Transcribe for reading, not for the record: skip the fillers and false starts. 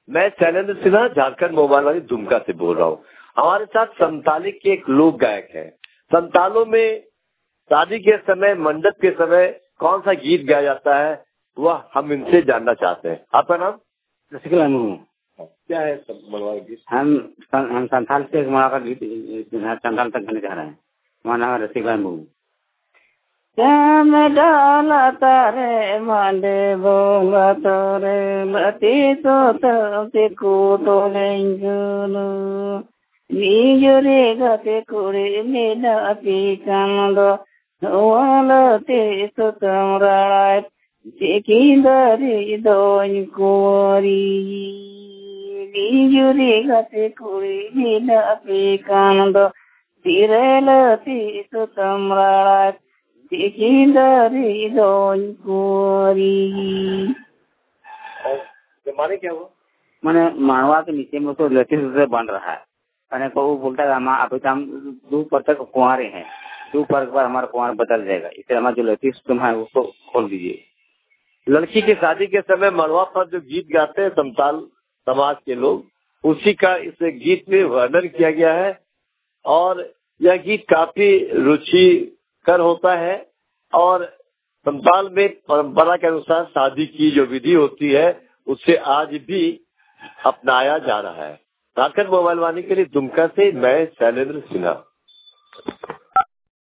मैं शैलेंद्र सिन्हा झारखंड मोबाइल वाली दुमका से बोल रहा हूँ। हमारे साथ संताली के एक लोक गायक है। संतालों में शादी के समय, मंडप के समय कौन सा गीत गाया जाता है वह हम इनसे जानना चाहते हैं। आपका नाम? रसिकलाल मुर्मू। क्या है मनवा गीत? हम संथाल से का गीत संथाल तक गाने जा रहे हैं। हमारा नाम है रसिकलाल मुर्मू। श्याम डाला तारे मांडे बोला तोरे बती तो ते कूटो लेंगुनु नीजरे गते कुरे मेला पी कांदो ओलते तो तमराय चिकिंदरी दोन कोरी नीजरे गते कुरे मेला पी कांदो तिरलते तो तमराय माने क्या हुआ? मैंने मानवा के नीचे में तो लतीफ से बन रहा है। मैंने को बोलता है हम अभी तो हम 2 पर तक कुंवारे हैं, 2 पर हमारा कुंवार बदल जाएगा, इसलिए हमारा जो लतीफ तुम है उसको खोल दीजिए। लड़की की शादी के समय मड़वा पर जो गीत गाते हैं संताल समाज के लोग, उसी का इस गीत में वर्णन किया गया है और यह गीत काफी रुचिकर होता है। और संताल में परंपरा के अनुसार शादी की जो विधि होती है उसे आज भी अपनाया जा रहा है। झारखंड मोबाइल वाणी के लिए दुमका से मैं शैलेंद्र सिन्हा।